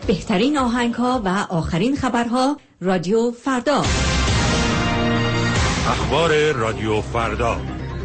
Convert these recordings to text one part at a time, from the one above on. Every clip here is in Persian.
بهترین آهنگ‌ها و آخرین خبرها. رادیو فردا. اخبار رادیو فردا.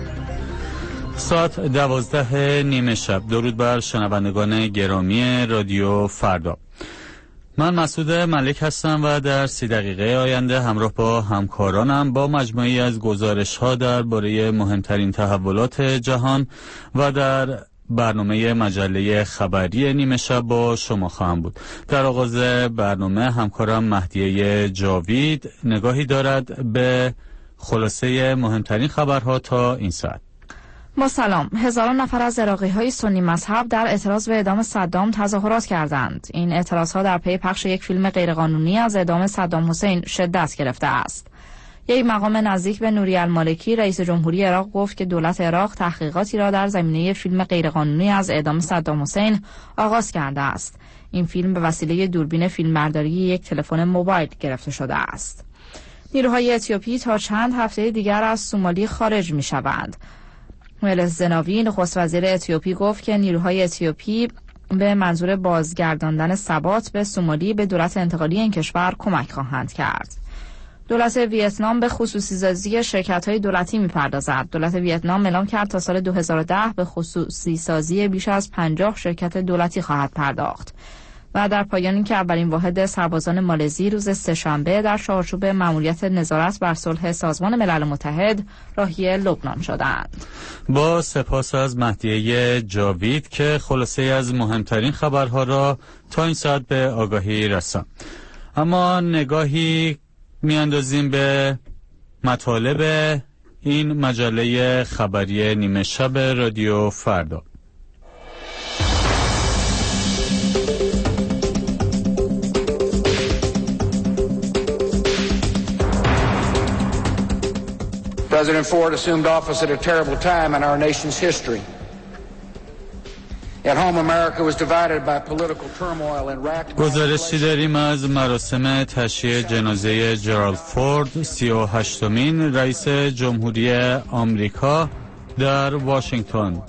ساعت 12 نیمه شب. درود بر شنوندگان گرامی رادیو فردا. من مسعود ملک هستم و در 30 دقیقه آینده همراه با همکارانم با مجموعی از گزارش‌ها درباره مهمترین تحولات جهان و در برنامه مجله خبری نیمه شب با شما خواهم بود. در آغاز برنامه همکارم مهدیه جاوید نگاهی دارد به خلاصه مهمترین خبرها تا این ساعت. با سلام. هزاران نفر از عراقی‌های سنی مذهب در اعتراض به اعدام صدام تظاهرات کردند. این اعتراضها در پی پخش یک فیلم غیرقانونی از اعدام صدام حسین شدت گرفته است. یک مقام نزدیک به نوری المالکی رئیس جمهوری عراق گفت که دولت عراق تحقیقاتی را در زمینه فیلم غیرقانونی از اعدام صدام حسین آغاز کرده است. این فیلم به وسیله دوربین فیلمبرداری یک تلفن موبایل گرفته شده است. نیروهای اتیوپی تا چند هفته دیگر از سومالی خارج می‌شوند. ملس زناوی نخست وزیر اتیوپی گفت که نیروهای اتیوپی به منظور بازگرداندن ثبات به سومالی به دولت انتقالی این کشور کمک خواهند کرد. دولت ویتنام به خصوصی سازی شرکت‌های دولتی می‌پردازد. دولت ویتنام اعلام کرد تا سال 2010 به خصوصی سازی بیش از 50 شرکت دولتی خواهد پرداخت. و در پایان اینکه اولین واحد سربازان مالزی روز سه‌شنبه در چارچوب مأموریت نظارت بر صلح سازمان ملل متحد راهی لبنان شدند. با سپاس از مهدیه جاوید که خلاصه از مهمترین خبرها را تا این ساعت به آگاهی رساند. اما نگاهی میاندازیم به مطالب این مجله خبری نیمه شب رادیو فردا. President Ford assumed office at a terrible time in our nation's history. At home, America was divided by political turmoil and racked by گزارشی داریم از مراسم تشییع جنازه جرالد فورد 38مین رئیس جمهوری آمریکا در واشنگتن.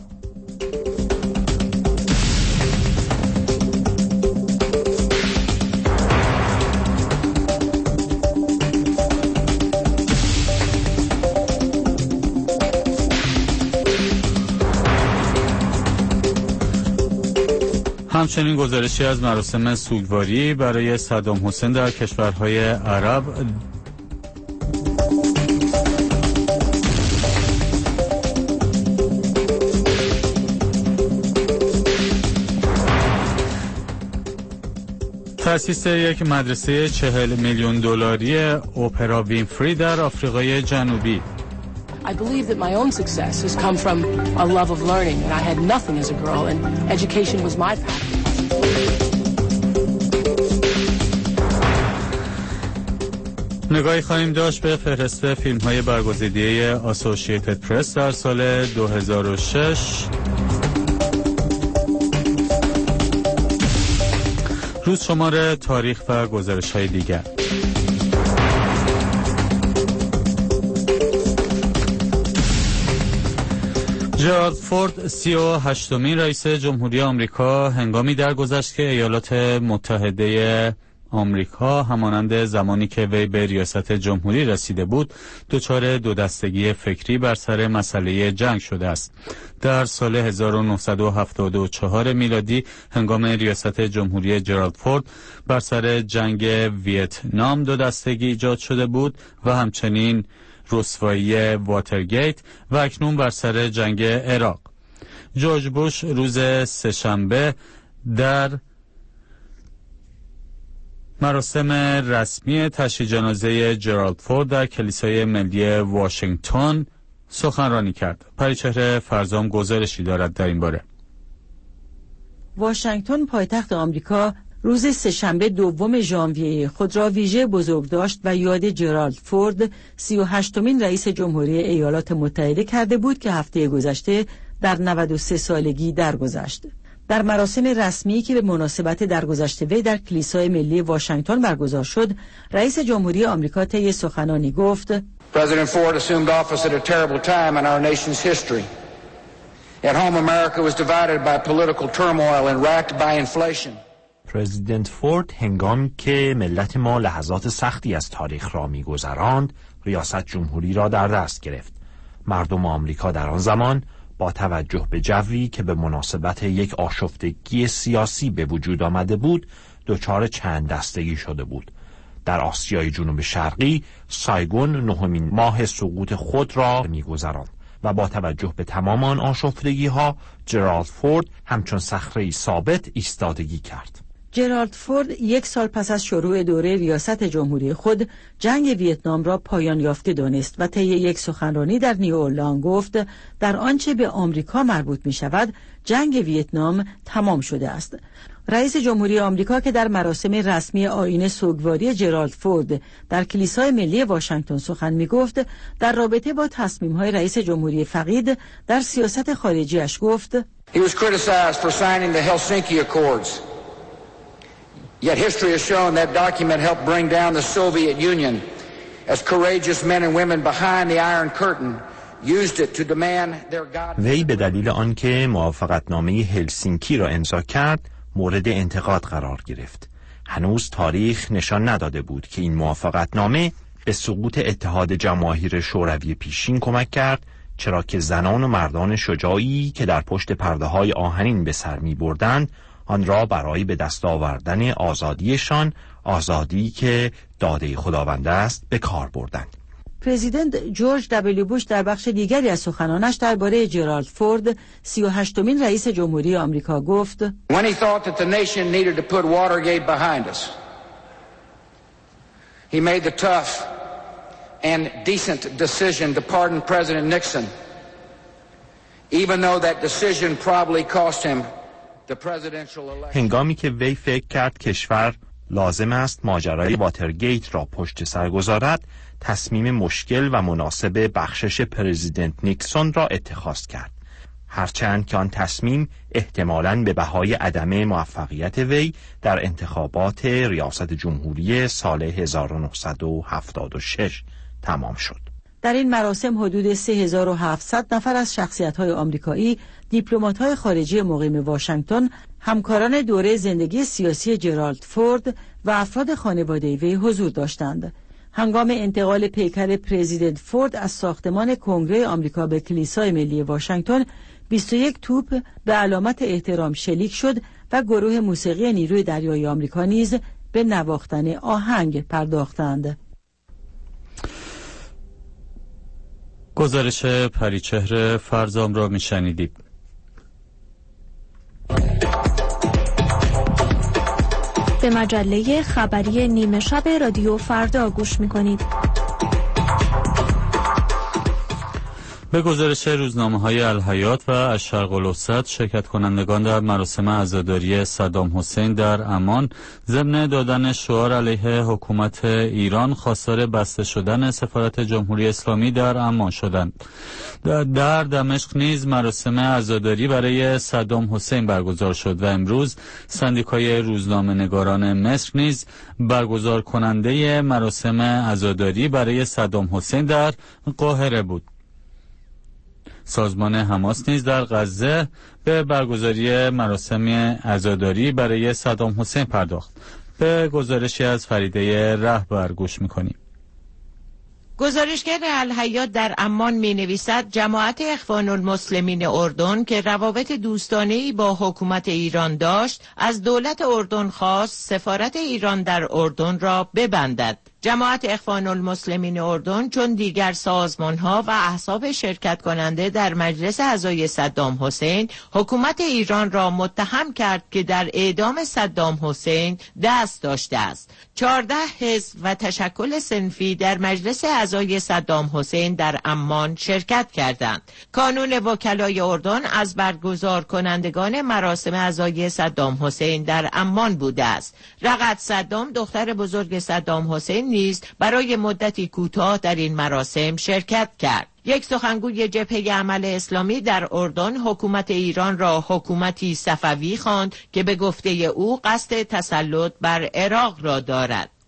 همچنین گزارشی از مراسم سوگواری برای صدام حسین در کشورهای عرب. تأسیس یک مدرسه 40 میلیون دلاری اپرا وینفری در آفریقای جنوبی. I believe that my own success has come from a love of learning, and I had nothing as a girl, and education was my path. نگاهی خواهیم داشت به فهرست فیلم‌های برگزیده آسوشییتد پرس در سال 2006. روز شمار تاریخ و گزارش‌های دیگر. جرالد فورد 38مین رئیس جمهوری آمریکا هنگامی درگذشت که ایالات متحده آمریکا همانند زمانی که وی به ریاست جمهوری رسیده بود دچار دو دستگی فکری بر سر مسئله جنگ شده است. در سال 1974 میلادی هنگام ریاست جمهوری جرالد فورد بر سر جنگ ویتنام دو دستگی ایجاد شده بود و همچنین رسوایی واترگیت و اکنون بر سر جنگ عراق. جورج بوش روز سه‌شنبه در مراسم رسمی تشییع جنازه جرالد فورد در کلیسای ملی واشنگتن سخنرانی کرد. پریچهره فرزام گزارشی دارد در این باره. واشنگتن پایتخت آمریکا روز سه‌شنبه دوم ژانویه خود را ویژه بزرگ داشت و یاد جرالد فورد 38مین رئیس جمهوری ایالات متحده کرده بود که هفته گذشته در 93 سالگی درگذشت. در مراسم رسمی که به مناسبت درگذشت وی در کلیسای ملی واشنگتن برگزار شد، رئیس جمهوری آمریکا طی سخنانی گفت: President Ford assumed office at a terrible time in our nation's history. At home, America was divided by political turmoil and racked by inflation. پرزیدنت فورد هنگامی که ملت ما لحظات سختی از تاریخ را می‌گذراند، ریاست جمهوری را در دست گرفت. مردم آمریکا در آن زمان با توجه به جوی که به مناسبت یک آشفتگی سیاسی به وجود آمده بود، دچار چند دستگی شده بود. در آسیای جنوب شرقی، سایگون نهمین ماه سقوط خود را می‌گذراند و با توجه به تمام آن آشفتگی‌ها، جرالد فورد همچون صخره‌ای ثابت ایستادگی کرد. جرالد فورد 1 سال پس از شروع دوره ریاست جمهوری خود جنگ ویتنام را پایان یافته دانست و طی یک سخنرانی در نیویورک گفت در آنچه به آمریکا مربوط می شود جنگ ویتنام تمام شده است. رئیس جمهوری آمریکا که در مراسم رسمی آیین سوگواری جرالد فورد در کلیسای ملی واشنگتن سخن می گفت، در رابطه با تصمیم‌های رئیس جمهوری فقید در سیاست خارجیش گفت He was criticized for signing the Helsinki Accords. Yet history has shown that document helped bring down the Soviet Union as courageous men and women behind the Iron Curtain used it to demand their God. وی به دلیل آنکه موافقتنامه هلسینکی را امضا کرد مورد انتقاد قرار گرفت. هنوز تاریخ نشان نداده بود که این موافقتنامه به سقوط اتحاد جماهیر شوروی پیشین کمک کرد، چرا که زنان و مردان شجاعی که در پشت پرده‌های آهنین به سر می‌بردند آن را برای به دست آوردن آزادیشان، آزادی که داده خداوند است، به کار بردند. پرزیدنت جورج دبلیو بوش در بخش دیگری از سخنانش درباره جرالد فورد 38مین رئیس جمهوری آمریکا گفت When he thought that the nation needed to put Watergate behind us, he made the tough and decent decision to pardon President Nixon, even though that decision probably cost him the presidential election. هنگامی که وی فکر کرد کشور لازم است ماجرای واترگیت را پشت سر گذارد، تصمیم مشکل و مناسب بخشش پرزیدنت نیکسون را اتخاذ کرد، هرچند که آن تصمیم احتمالاً به بهای عدم موفقیت وی در انتخابات ریاست جمهوری سال 1976 تمام شد. در این مراسم حدود 3700 نفر از شخصیت‌های آمریکایی، دیپلمات‌های خارجی مقیم واشنگتن، همکاران دوره زندگی سیاسی جرالد فورد و افراد خانواده وی حضور داشتند. هنگام انتقال پیکر پرزیدنت فورد از ساختمان کنگره آمریکا به کلیسای ملی واشنگتن، 21 توپ به علامت احترام شلیک شد و گروه موسیقی نیروی دریایی آمریکا نیز به نواختن آهنگ پرداختند. گزارش پریچهر فرزام را میشنیدید. به مجله خبری نیمه شب رادیو فردا گوش میکنید. به گزارش روزنامه‌های الحیات و الشرق الاوسط، شرکت کنندگان در مراسم عزاداری صدام حسین در عمان ضمن دادن شعار علیه حکومت ایران خواستار بسته شدن سفارت جمهوری اسلامی در عمان شدند. در دمشق نیز مراسم عزاداری برای صدام حسین برگزار شد و امروز سندیکای روزنامه‌نگاران مصر نیز برگزار کننده مراسم عزاداری برای صدام حسین در قاهره بود. سازمان حماس نیز در غزه به برگزاری مراسم عزاداری برای صدام حسین پرداخت. به گزارشی از فریده رهبر گوش می‌کنیم. گزارشگر الحیات در عمان می‌نویسد جماعت اخوان المسلمین اردن که روابط دوستانه‌ای با حکومت ایران داشت، از دولت اردن خواست سفارت ایران در اردن را ببندد. جماعت اخوان المسلمین اردن چون دیگر سازمان‌ها و احزاب شرکت کننده در مجلس اعضای صدام حسین حکومت ایران را متهم کرد که در اعدام صدام حسین دست داشته است. 14 حزب و تشکل صنفی در مجلس اعضای صدام حسین در عمان شرکت کردند. کانون وکلای اردن از برگزار کنندگان مراسم اعضای صدام حسین در عمان بوده است. رغد صدام دختر بزرگ صدام حسین نیز برای مدتی کوتاه در این مراسم شرکت کرد. یک سخنگوی جبهه عمل اسلامی در اردن حکومت ایران را حکومتی صفوی خواند که به گفته او قصد تسلط بر عراق را دارد.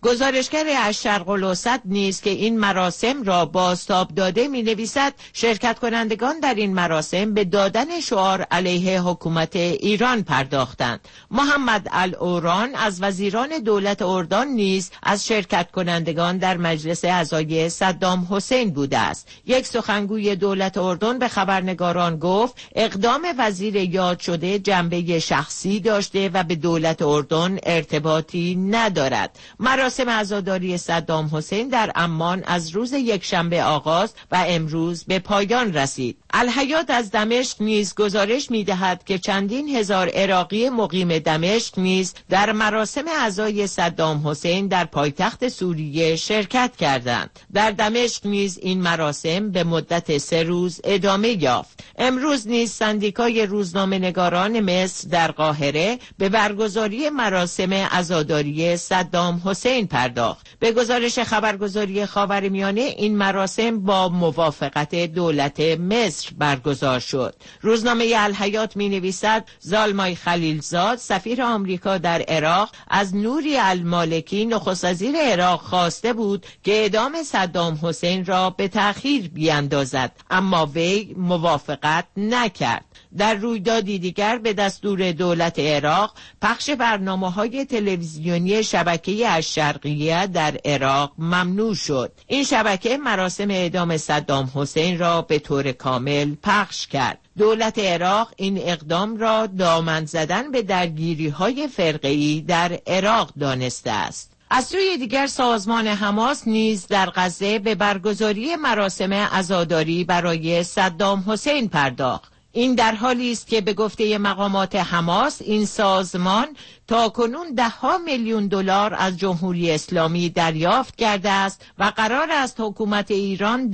گزارشگر از شرق الاوسط نیز که این مراسم را بازتاب داده می‌نویسد شرکت کنندگان در این مراسم به دادن شعار علیه حکومت ایران پرداختند. محمد الاوران از وزیران دولت اردن نیز از شرکت کنندگان در مجلس عزای صدام حسین بوده است. یک سخنگوی دولت اردن به خبرنگاران گفت اقدام وزیر یاد شده جنبه شخصی داشته و به دولت اردن ارتباطی ندارد. مراسم عزاداری صدام حسین در عمان از روز یکشنبه آغاز و امروز به پایان رسید. الحیات از دمشق نیز گزارش می‌دهد که چندین هزار عراقی مقیم دمشق نیز در مراسم عزای صدام حسین در پایتخت سوریه شرکت کردند. در دمشق نیز این مراسم به مدت 3 روز ادامه یافت. امروز نیز سندیکای روزنامه‌نگاران مصر در قاهره به برگزاری مراسم عزاداری صدام حسین پرداخت. به گزارش خبرگزاری خاورمیانه این مراسم با موافقت دولت مصر برگزار شد. روزنامه الحیات می‌نویسد زالمای خلیلزاد سفیر آمریکا در عراق از نوری المالکی نخست وزیر عراق خواسته بود که اعدام صدام حسین را به تأخیر بیاندازد، اما وی موافقت نکرد. در رویدادی دیگر به دستور دولت عراق پخش برنامه‌های تلویزیونی شبکه الشرقیه در عراق ممنوع شد. این شبکه مراسم اعدام صدام حسین را به طور کامل پخش کرد. دولت عراق این اقدام را دامن زدن به درگیری‌های فرقه‌ای در عراق دانسته است. از سوی دیگر سازمان حماس نیز در غزه به برگزاری مراسم عزاداری برای صدام حسین پرداخت. این در حالی است که به گفته مقامات حماس این سازمان تاکنون $10 میلیون از جمهوری اسلامی دریافت کرده است و قرار است حکومت ایران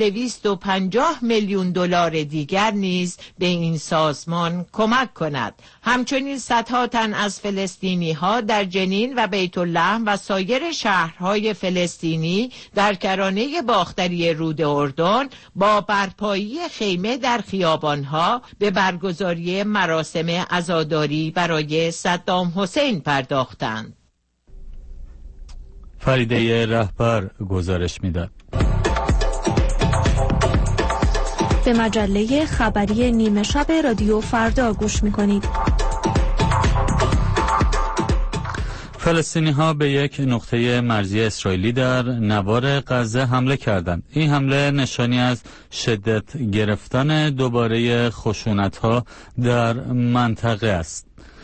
$250 میلیون دیگر نیز به این سازمان کمک کند. همچنین صدها تن از فلسطینی ها در جنین و بیت اللحم و سایر شهرهای فلسطینی در کرانه باختری رود اردن با برپایی خیمه در خیابانها به برگزاری مراسم عزاداری برای صدام حسین پرداختند. فریده رهبر گزارش میداد. به مجله خبری نیمه شب رادیو فردا گوش میکنید. فلسطینی ها به یک نقطه مرزی اسرائیلی در نوار غزه حمله کردند. این حمله نشانی از شدت گرفتن دوباره خشونت ها در منطقه است.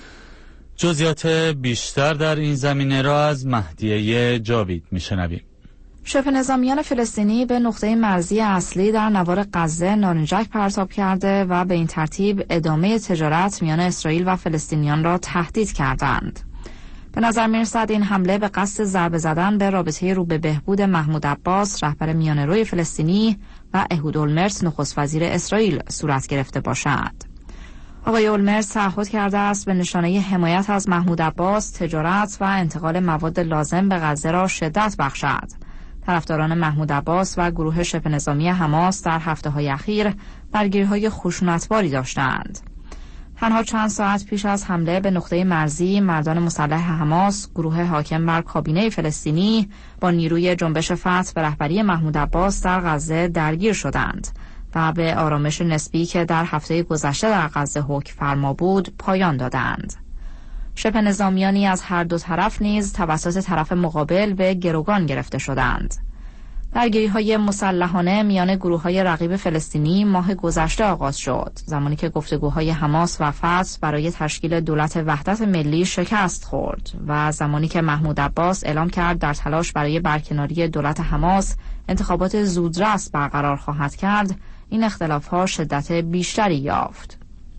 جزئیات بیشتر در این زمینه را از مهدیه جاوید میشنویم. شبه نظامیان فلسطینی به نقطه مرزی اصلی در نوار غزه نارنجک پرتاب کرده و به این ترتیب ادامه تجارت میان اسرائیل و فلسطینیان را تهدید کردند. به نظر می‌رسد این حمله به قصد ضربه زدن به رابطه رو به بهبود محمود عباس رهبر میانه‌روی فلسطینی و اهود اولمرت نخست وزیر اسرائیل صورت گرفته باشد. آقای اولمرت تعهد کرده است به نشانه حمایت از محمود عباس تجارت و انتقال مواد لازم به غزه را شدت بخشد. طرفداران محمود عباس و گروه شبه نظامی حماس در هفته‌های اخیر درگیری‌های خشونتباری داشتند. تنها چند ساعت پیش از حمله به نقطه مرزی، مردان مسلح حماس، گروه حاکم بر کابینه فلسطینی با نیروی جنبش فتح به رهبری محمود عباس در غزه درگیر شدند و به آرامش نسبی که در هفته گذشته در غزه حکم فرما بود پایان دادند. شبه نظامیانی از هر دو طرف نیز توسط طرف مقابل به گروگان گرفته شدند. درگیری‌های مسلحانه میان گروه‌های رقیب فلسطینی ماه گذشته آغاز شد، زمانی که گفتگوهای حماس و فتح برای تشکیل دولت وحدت ملی شکست خورد و زمانی که محمود عباس اعلام کرد در تلاش برای برکناری دولت حماس انتخابات زودرس برقرار خواهد کرد، این اختلاف‌ها شدت بیشتری یافت.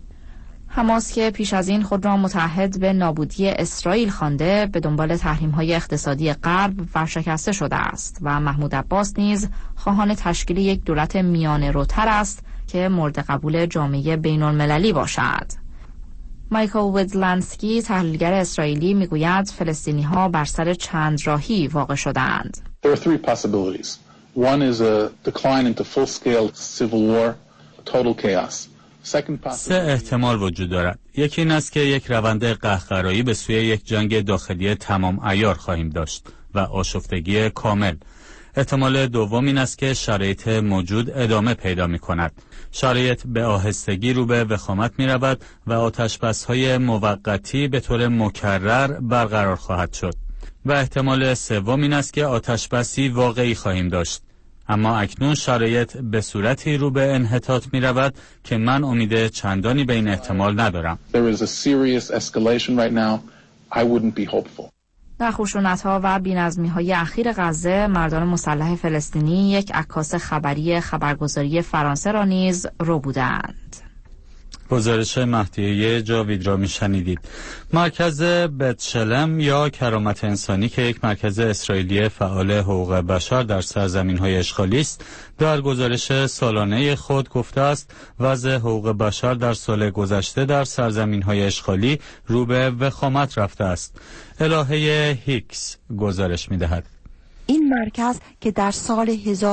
حماس که پیش از این خود را متعهد به نابودی اسرائیل خوانده، به دنبال تحریم‌های اقتصادی غرب ورشکسته شده است و محمود عباس نیز خواهان تشکیل یک دولت میانه‌روتر است که مورد قبول جامعه بین‌المللی باشد. مایکل ویدلنسکی تحلیلگر اسرائیلی میگوید فلسطینی‌ها بر سر چند راهی واقع شدند. There are three possibilities. One is a decline into full-scale civil war, total chaos. 3 احتمال وجود دارد. یکی این است که یک روند قهقرایی به سوی یک جنگ داخلی تمام عیار خواهیم داشت و آشفتگی کامل. احتمال دوم این است که شرایط موجود ادامه پیدا می کند. شرایط به آهستگی رو به وخامت می رود و آتش‌بس‌های موقتی به طور مکرر برقرار خواهد شد. و احتمال سوم این است که آتش‌بسی واقعی خواهیم داشت. اما اکنون شرایط به صورتی رو به انحطاط می رود که من امید چندانی به این احتمال ندارم. There is a serious escalation right now. I wouldn't be hopeful. در خشونت‌ها و بی‌نظمی‌های اخیر غزه، مردان مسلح فلسطینی یک عکاس خبری خبرگزاری فرانسه را نیز رو بودند. گزارش مهدیه جاوید را میشنیدید. مرکز بتشلم یا کرامت انسانی که یک مرکز اسرائیلی فعال حقوق بشر در سرزمین‌های اشغالی است، در گزارش سالانه خود گفته است وضع حقوق بشر در سال گذشته در سرزمین‌های اشغالی رو به وخامت رفته است. الهه هیکس گزارش می‌دهد. این مرکز که در سال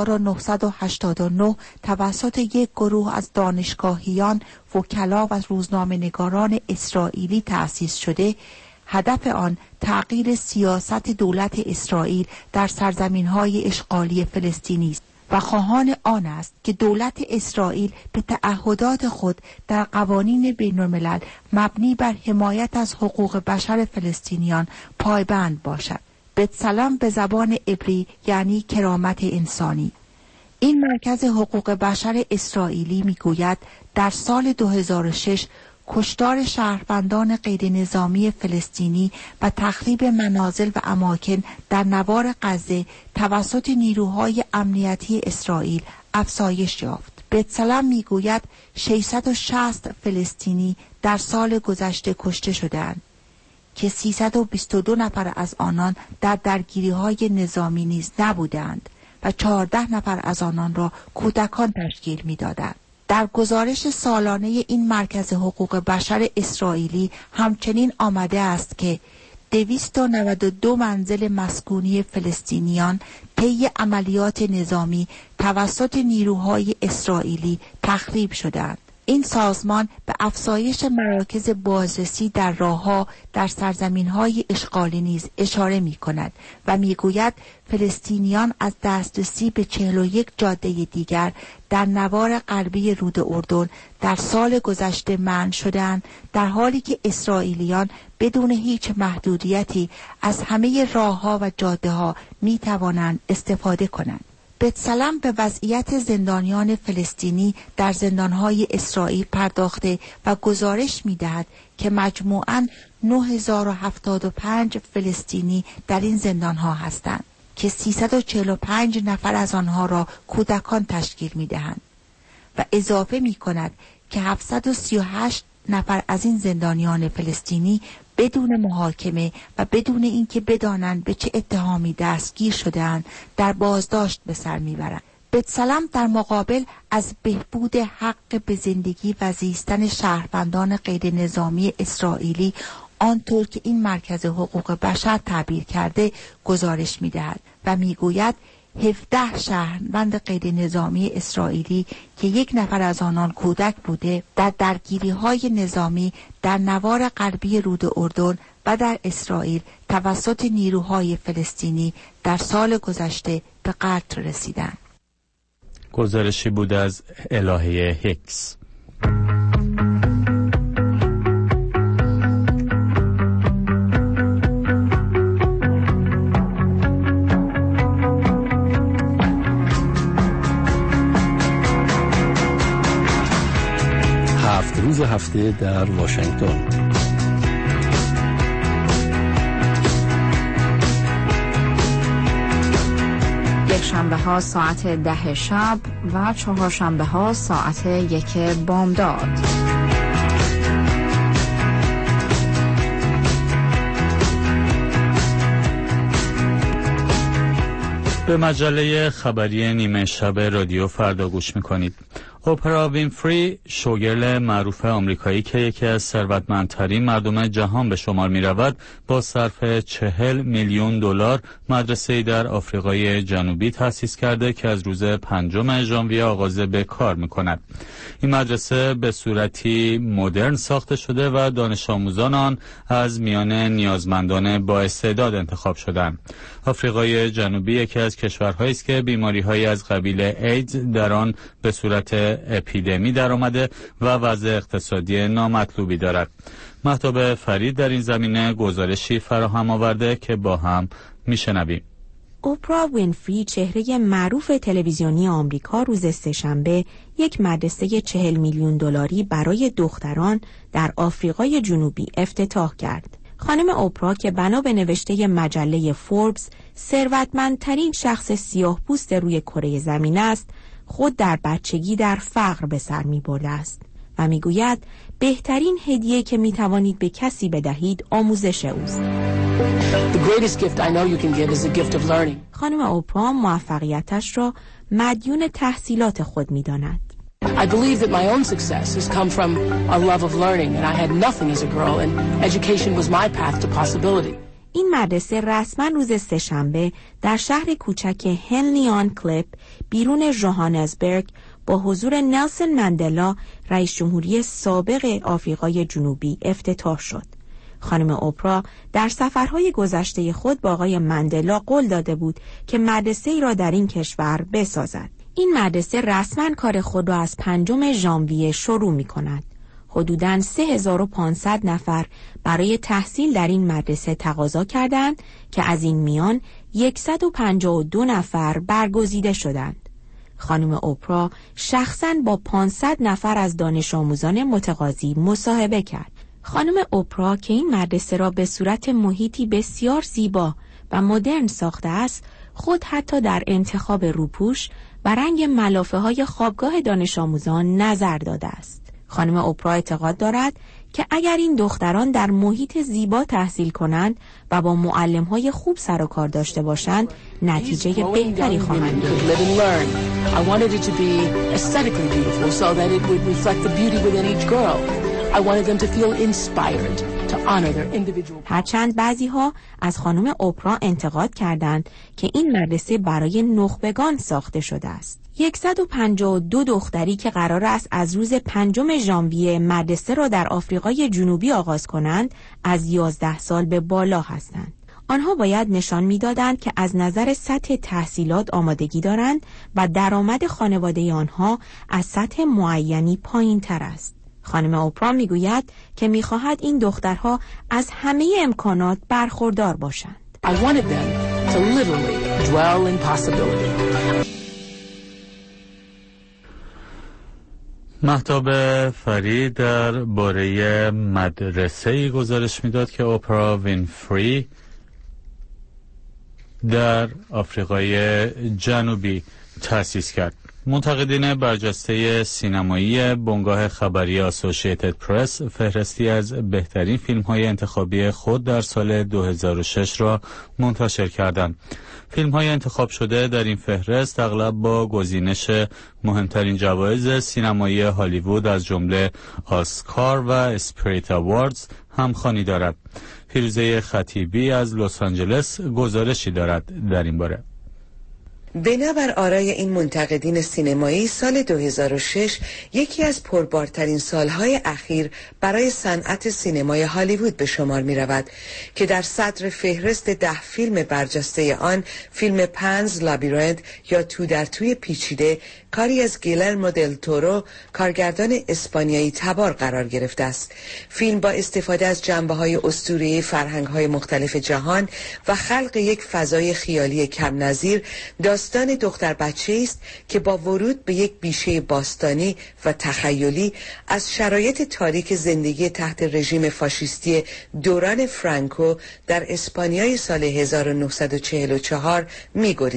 1989 توسط یک گروه از دانشگاهیان، وکلا و روزنامه‌نگاران اسرائیلی تأسیس شده، هدف آن تغییر سیاست دولت اسرائیل در سرزمین‌های اشغالی فلسطینی است و خواهان آن است که دولت اسرائیل به تعهدات خود در قوانین بین‌الملل مبنی بر حمایت از حقوق بشر فلسطینیان پایبند باشد. بتسلم به زبان عبری یعنی کرامت انسانی. این مرکز حقوق بشر اسرائیلی میگوید در سال 2006 کشتار شهروندان غیر نظامی فلسطینی و تخریب منازل و اماکن در نوار غزه توسط نیروهای امنیتی اسرائیل افزایش یافت. بتسلم میگوید 660 فلسطینی در سال گذشته کشته شدند که 322 نفر از آنان در درگیری‌های نظامی نیز نبودند و 14 نفر از آنان را کودکان تشکیل می‌دادند. در گزارش سالانه این مرکز حقوق بشر اسرائیلی همچنین آمده است که 292 منزل مسکونی فلسطینیان طی عملیات نظامی توسط نیروهای اسرائیلی تخریب شدند. این سازمان به افزایش مراکز بازرسی در راه‌ها در سرزمین‌های اشغالی نیز اشاره می‌کند و می‌گوید فلسطینیان از دسترسی به 41 جاده دیگر در نوار غربی رود اردن در سال گذشته منع شدند، در حالی که اسرائیلیان بدون هیچ محدودیتی از همه راه‌ها و جاده‌ها می‌توانند استفاده کنند. بتسلم به وضعیت زندانیان فلسطینی در زندانهای اسرائیل پرداخته و گزارش می‌دهد که مجموعاً 9075 فلسطینی در این زندانها هستند که 345 نفر از آنها را کودکان تشکیل می‌دهند و اضافه می‌کند که 738 نفر از این زندانیان فلسطینی بدون محاکمه و بدون اینکه بدانند به چه اتهامی دستگیر شده‌اند در بازداشت به سر میبرند. بتسلم در مقابل از بهبود حق به زندگی و زیستن شهروندان غیر نظامی اسرائیلی آنطور که این مرکز حقوق بشر تعبیر کرده گزارش می‌دهد و میگوید 17 شهروند غیر نظامی اسرائیلی که یک نفر از آنان کودک بوده در درگیری‌های نظامی در نوار غربی رود اردن و در اسرائیل توسط نیروهای فلسطینی در سال گذشته به قتل رسیدند. گزارشی بود از الهه هیکس. روز هفته در واشنگتن. یک شنبه ها ساعت 10 شب و 4 شنبه ها ساعت 1 بامداد. به مجله خبری نیمه شب رادیو فردا گوش میکنید. اوپرا وینفری، شوگرل معروف آمریکایی که یکی از ثروتمندترین مردم جهان به شمار می رود، با صرف 40 میلیون دلار مدرسه‌ای در آفریقای جنوبی تأسیس کرده که از روز 5 ژانویه آغاز به کار می کند. این مدرسه به صورتی مدرن ساخته شده و دانش آموزان آن از میان نیازمندان با استعداد انتخاب شدند. آفریقای جنوبی یکی از کشورهایی است که بیماری‌هایی از قبیل ایدز در آن به صورت اپیدمی در آمده و وضع اقتصادی نامطلوبی دارد. مهتاب فرید در این زمینه گزارشی فراهم آورده که با هم میشنویم. اوپرا وینفری، چهره معروف تلویزیونی آمریکا، روز سه‌شنبه یک مدرسه 40 میلیون دلاری برای دختران در آفریقای جنوبی افتتاح کرد. خانم اوپرا که بنا به نوشته مجله فوربس ثروتمندترین شخص سیاه‌پوست روی کره زمین است، خود در بچگی در فقر به سر می برده است و می گوید بهترین هدیه که می توانید به کسی بدهید آموزش اوست. خانم اوپرا موفقیتش را مدیون تحصیلات خود می داند. I believe that my own success has come from a love of learning, and I had nothing as a girl, and education was my path to possibility. این مدرسه رسما روز سه‌شنبه در شهر کوچک هنلی آن کلیپ بیرون ژوهانسبرگ با حضور نلسون مندلا، رئیس جمهوری سابق آفریقای جنوبی افتتاح شد. خانم اوپرا در سفرهای گذشته خود با آقای مندلا قول داده بود که مدرسه‌ای را در این کشور بسازد. این مدرسه رسما کار خود را از 5 ژانویه شروع می کند. حدوداً 3500 نفر برای تحصیل در این مدرسه تقاضا کردند که از این میان 152 نفر برگزیده شدند. خانم اوپرا شخصاً با 500 نفر از دانش آموزان متقاضی مصاحبه کرد. خانم اوپرا که این مدرسه را به صورت محیطی بسیار زیبا و مدرن ساخته است، خود حتی در انتخاب روپوش و رنگ ملافه‌های خوابگاه دانش آموزان نظر داده است. خانم اوپرا اعتقاد دارد که اگر این دختران در محیط زیبا تحصیل کنند و با معلم‌های خوب سر و کار داشته باشند، نتیجه بهتری خواهند داشت. هرچند بعضی‌ها از خانم اوپرا انتقاد کردند که این مدرسه برای نخبگان ساخته شده است. 152 دختری که قرار است از روز 5 ژانویه مدرسه را در آفریقای جنوبی آغاز کنند از 11 سال به بالا هستند. آنها باید نشان می‌دادند که از نظر سطح تحصیلات آمادگی دارند و درآمد خانواده آنها از سطح معینی پایین‌تر است. خانم اوپرا میگوید که میخواهد این دخترها از همه امکانات برخوردار باشند. I wanted them to literally dwell in possibility. مهتاب فرید در باره مدرسه‌ای گزارش میداد که اوپرا وینفری در آفریقای جنوبی تأسیس کرد. منتقدین برجسته سینمایی بنگاه خبری اسوسییتد پرس فهرستی از بهترین فیلم‌های انتخابی خود در سال 2006 را منتشر کردند. فیلم‌های انتخاب شده در این فهرست اغلب با گزینش مهمترین جوایز سینمایی هالیوود از جمله آسکار و اسپریت اواردز همخوانی دارد. فیروزه خطیبی از لس آنجلس گزارشی دارد در این باره. بنابر آرای این منتقدین سینمایی، سال 2006 یکی از پربارترین سالهای اخیر برای صنعت سینمای هالیوود به شمار می رود که در صدر فهرست 10 فیلم برجسته آن فیلم پنز لابیرنت یا تو در توی پیچیده، کاری از گیلرمو دل تورو، کارگردان اسپانیایی تبار قرار گرفته است. فیلم با استفاده از جنبه‌های اسطوره‌ای فرهنگ‌های مختلف جهان و خلق یک فضای خیالی کم نظیر، داستان دختر بچه‌ای است که با ورود به یک بیشه باستانی و تخیلی از شرایط تاریک زندگی تحت رژیم فاشیستی دوران فرانکو در اسپانیای سال 1944 می‌گریزد.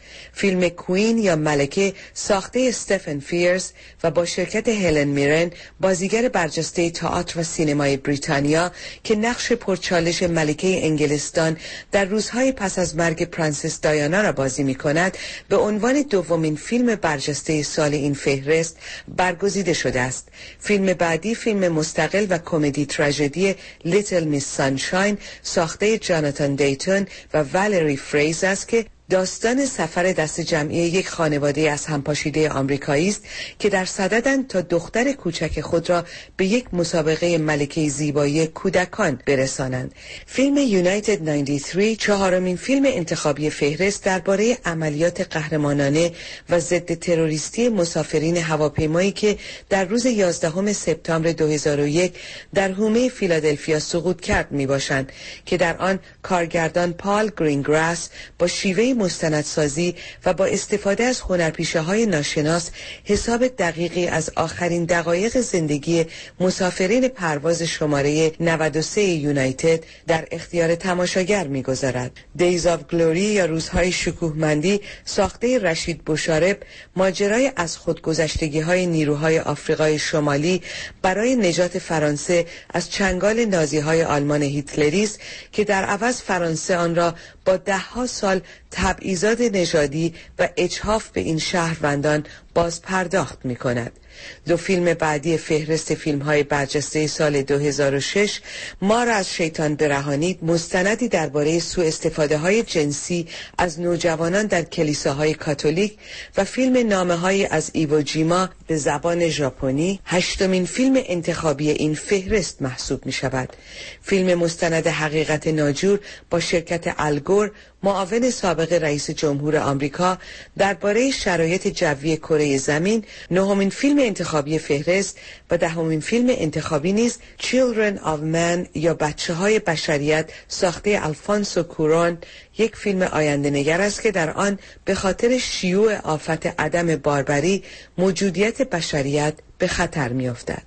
فیلم کوین یا ملکه ساخته استفن فیرز و با شرکت هلن میرن بازیگر برجسته تئاتر و سینمای بریتانیا که نقش پرچالش ملکه انگلستان در روزهای پس از مرگ پرنسس دایانا را بازی می کند به عنوان دومین فیلم برجسته سال این فهرست برگزیده شده است. فیلم بعدی فیلم مستقل و کمدی تراژدی لیتل میس سانشاین ساخته جاناتان دیتون و والری فریز است که داستان سفر دست جمعی یک خانواده از همپاشیده آمریکایی است که در صددند تا دختر کوچک خود را به یک مسابقه ملکه زیبایی کودکان برسانند. فیلم یونایتد 93 چهارمین فیلم انتخابی فهرست درباره عملیات قهرمانانه و ضد تروریستی مسافرین هواپیمایی که در روز 11 سپتامبر 2001 در حومه فیلادلفیا سقوط کرد میباشند که در آن کارگردان پال گرینگراس با شیوه مستندسازی و با استفاده از هنرپیشه‌های ناشناس حساب دقیقی از آخرین دقایق زندگی مسافرین پرواز شماره 93 یونایتد در اختیار تماشاگر می‌گذارد. دیز آف گلوری یا روزهای شکوهمندی ساخته رشید بوشارب ماجرای از خودگذشتگی‌های نیروهای آفریقای شمالی برای نجات فرانسه از چنگال نازی‌های آلمان هیتلری است که در عوض فرانسه آن را با ده‌ها سال تبعیضات نژادی و اجحاف به این شهروندان باز پرداخت می کند. دو فیلم بعدی فهرست فیلم‌های برجسته سال 2006 ما را از شیطان برهانید مستندی درباره سوء استفاده‌های جنسی از نوجوانان در کلیساهای کاتولیک و فیلم نامه‌های از ایووجیما به زبان ژاپنی هشتمین فیلم انتخابی این فهرست محسوب می‌شود. فیلم مستند حقیقت ناجور با شرکت الگور معاون سابق رئیس جمهور آمریکا درباره شرایط جوی کره زمین نهمین فیلم انتخابی فهرست و دهمین فیلم انتخابی نیز Children of Man یا بچه‌های بشریت ساخته الفونسو کورون یک فیلم آینده نگر است که در آن به خاطر شیوع آفت عدم باربری موجودیت بشریت به خطر می‌افتد.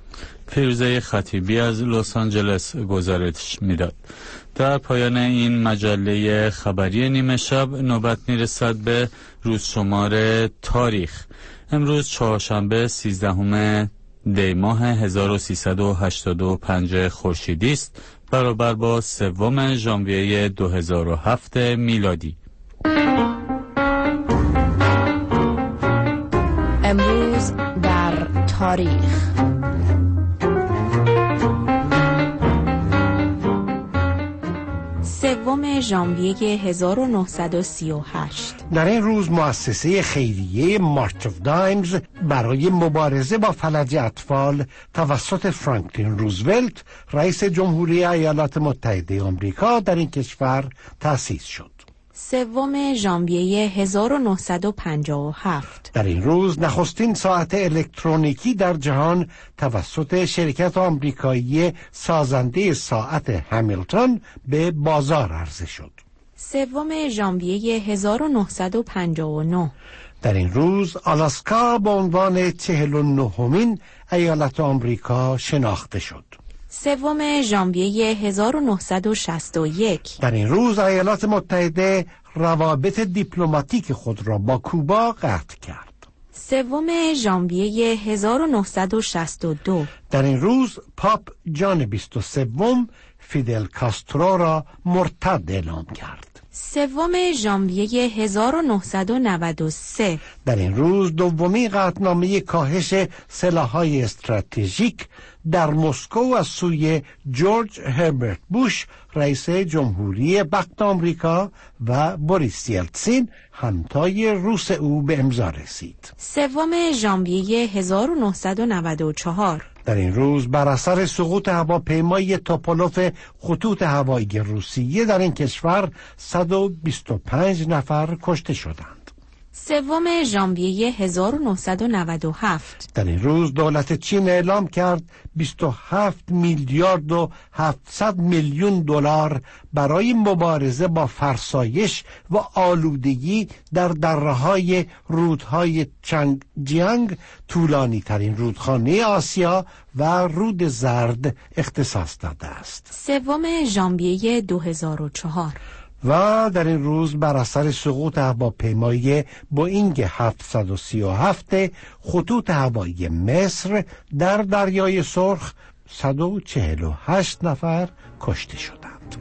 فیروزه خطیبی از لس آنجلس گزارش میداد. در پایان این مجله خبری نیمه شب نوبت میرسد به روزشمار تاریخ. امروز چهارشنبه 13 دی ماه 1385 خورشیدی است، برابر با 3 ژانویه 2007 میلادی. امروز در تاریخ. ژانویه 1938 در این روز مؤسسه خیریه مارچ آف دایمز برای مبارزه با فلج اطفال توسط فرانکلین روزولت رئیس جمهوری ایالات متحده آمریکا در این کشور تأسیس شد. 3 ژانویه 1957 در این روز نخستین ساعت الکترونیکی در جهان توسط شرکت آمریکایی سازنده ساعت همیلتون به بازار عرضه شد. 3 ژانویه 1959 در این روز آلاسکا به عنوان 49مین ایالت آمریکا شناخته شد. 3 ژانویه 1961 در این روز ایالات متحده روابط دیپلماتیک خود را با کوبا قطع کرد. 3 ژانویه 1962 در این روز پاپ جان 23 فیدل کاسترو را مرتد اعلام کرد. 3 ژانویه 1993 در این روز دومین قطعنامه کاهش سلاح‌های استراتژیک در مسکو از سوی جورج هربرت بوش رئیس جمهوری وقت آمریکا و بوریس یلتسین همتای روس او به امضا رسید. 3 ژانویه 1994 در این روز بر اثر سقوط هواپیمای توپولوف خطوط هوایی روسیه در این کشور 125 نفر کشته شدند. 3 ژانویه 1997 در این روز دولت چین اعلام کرد 27 میلیارد و 700 میلیون دلار برای مبارزه با فرسایش و آلودگی در دره‌های رودهای چنگجیانگ، طولانی ترین رودخانه آسیا و رود زرد اختصاص داده است. 3 ژانویه 2004 و در این روز بر اثر سقوط هواپیمای بوئینگ 737 خطوط هوایی مصر در دریای سرخ 148 نفر کشته شدند.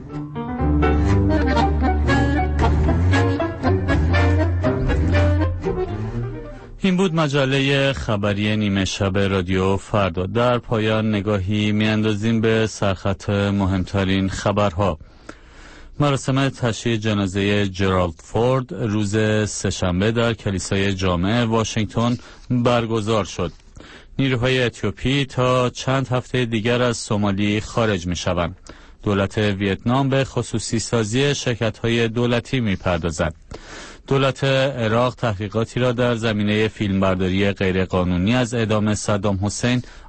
این بود مجله خبری نیمه شب رادیو فردا. در پایان نگاهی میاندازیم به سرخط مهمترین خبرها. مراسم تشییع جنازه جرالد فورد روز سه‌شنبه در کلیسای جامع واشنگتن برگزار شد. نیروهای اتیوپی تا چند هفته دیگر از سومالی خارج می شوند. دولت ویتنام به خصوصی سازی شرکت‌های دولتی می پردازد. دولت عراق تحقیقاتی را در زمینه فیلمبرداری غیرقانونی از اعدام صدام حسین